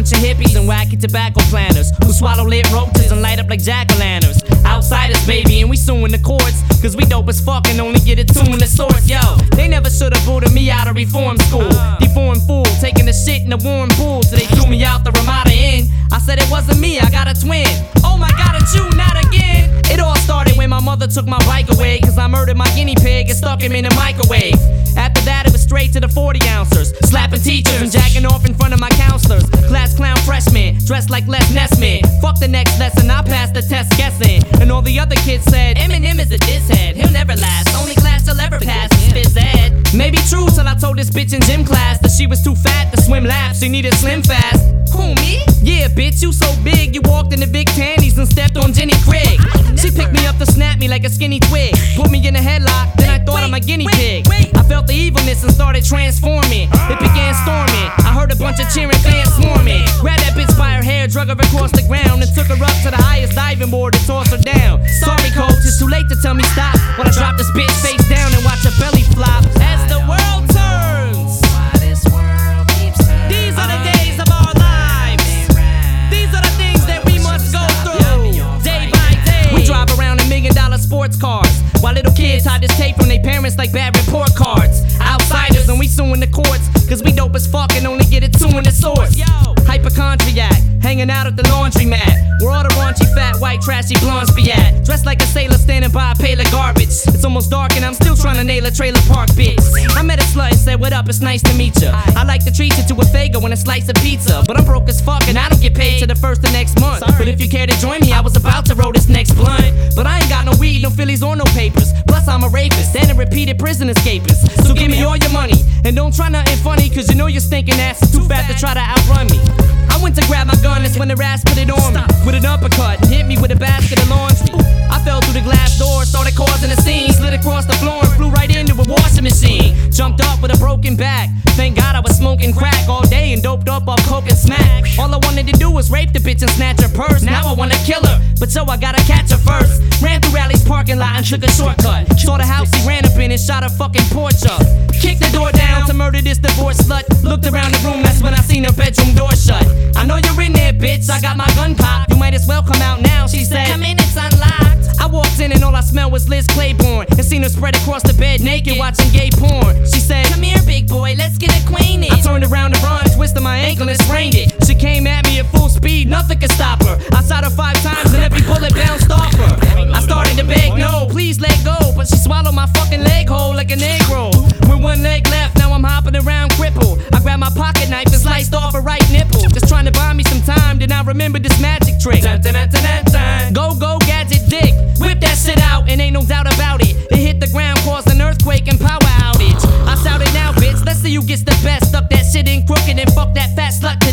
bunch of hippies and wacky tobacco planters who swallow lit roaches and light up like jack-o'-lanterns. Outsiders, baby, and we suing the courts, cause we dope as fuck and only get it tuned to source. Yo, they never should've booted me out of reform school. Deformed fool, taking the shit in the warm pool till they threw me out the Ramada Inn. I said it wasn't me, I got a twin. Oh my god, it's you, not again. It all started when my mother took my bike away, cause I murdered my guinea pig and stuck him in the microwave. After that it was straight to the 40 ouncers, slapping teachers and jacking off in front of my counselors. Class clown freshmen, dressed like Les Nessman. Fuck the next lesson, I passed the test guessing. And all the other kids said, Eminem is a diss head, he'll never last. Only class he'll ever pass is phys ed. Maybe true till I told this bitch in gym class that she was too fat to swim laps, she needed slim fast. Who, me? Yeah, bitch, you so big, you walked in the big panties and stepped on Jenny Craig. She picked me up to snap me like a skinny twig, put me in a headlock, then I thought I'm a guinea pig. I felt the evilness and started transforming. It began storming, I heard a bunch of cheering fans swarming. Grabbed that bitch by her hair, drug her across the ground, and took her up to the highest diving board and tossed her down. Sorry coach, it's too late to tell me stop, when I drop this bitch face down and watch her belly flop. As the world turns, these are the days of our lives. These are the things that we must go through, day by day. We drive around in $1 million sports cars, while little kids hide this tape from their parents like bad report cards. Outsiders and we suing the courts, cause we dope as fuck and only get it tuned to source. Hypochondriac, hanging out at the laundromat, where all the raunchy, fat, white, trashy blondes be at. Dressed like a sailor standing by a pail of garbage. It's almost dark and I'm still trying to nail a trailer park bitch. I met a slut and said, what up, it's nice to meet ya. I like to treat you to a Fago and a slice of pizza, but I'm broke as fuck and I don't get paid till the first of next month. But if you care to join me, I was about to roll this next blunt, but I ain't got no weed, no Phillies or no papers. Plus I'm a rapist and a repeated prison escapist. So give me all your money and don't try nothing funny, cause you know your stinking ass is too fat to try to outrun me. I went to grab my gun, that's when the ass put it on me with an uppercut and hit me with a basket of laundry. I fell through the glass door, started causing a scene, slid across the floor and flew right into a washing machine. Jumped up with a broken back, thank God I was smoking crack all day and doped up off coke and smack. All I wanted to do was rape the bitch and snatch her purse. Now I wanna kill her, but so I gotta catch her first. Ran through Rally's parking lot and took a shortcut. Saw the house he ran up in and shot her fucking porch up. Kicked the door down to murder this divorced slut. Looked around the room, that's when I seen her bedroom door shut. I know you're in there, bitch, I got my gun popped. You might as well come out now, she said. Come in, it's unlocked. I walked in and all I smelled was Liz Claiborne, and seen her spread across the bed naked watching gay porn. She said, come here, big boy, let's get acquainted. I turned around to run, twisted my ankle and sprained it. She came at me at full speed, nothing could stop her. I shot her 5 times and every bullet bounced off her. I started to beg, no, please let go, but she swallowed my fucking leg whole like an egg roll. With one leg left, now I'm hopping around crippled. I grabbed my pocket knife and sliced off her right nipple, just trying to buy me some time. Then I remember this magic trick. Dun, dun, dun, dun, dun, dun. Go, go, gadget dick. Whip that shit out and ain't no doubt about it. It hit the ground, caused an earthquake and power outage. I shouted now, bitch, let's see who gets the best. Stuck that shit in crooked and fuck that fat slut